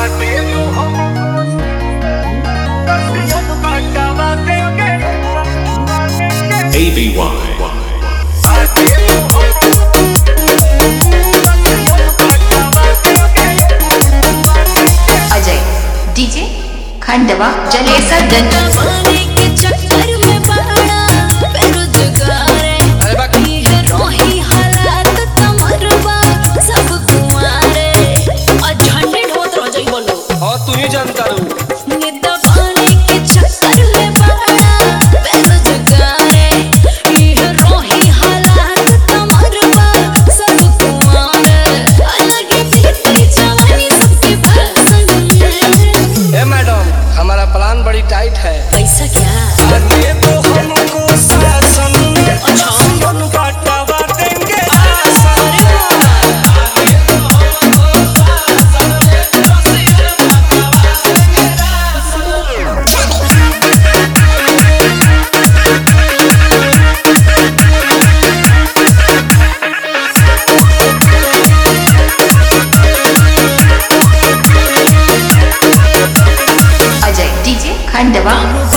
ABY Ajay DJ Khandwa Jalesar Ganj तू ही जानता रहू प्लान बड़ी टाइट है। पैसा क्या ये तो हमको शासन में बांटवा देंगे Ajay DJ Khandwa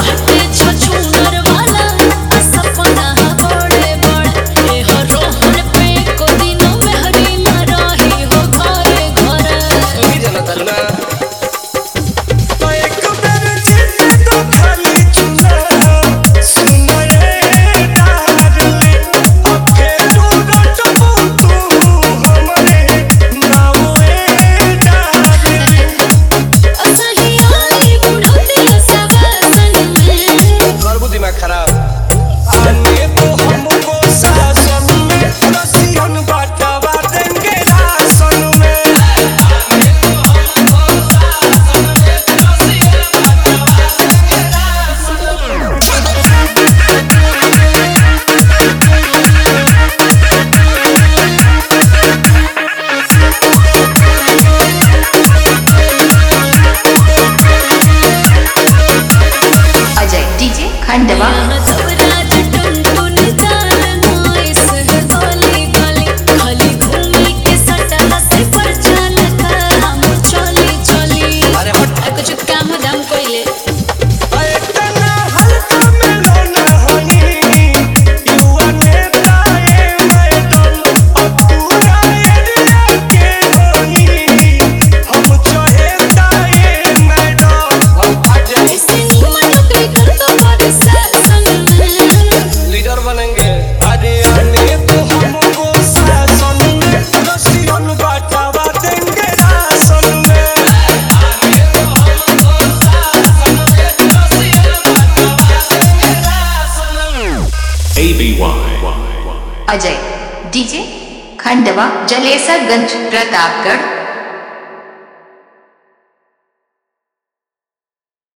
Ajay DJ Khandwa Ajay DJ Khandwa Jalesar Ganj Pratapgarh.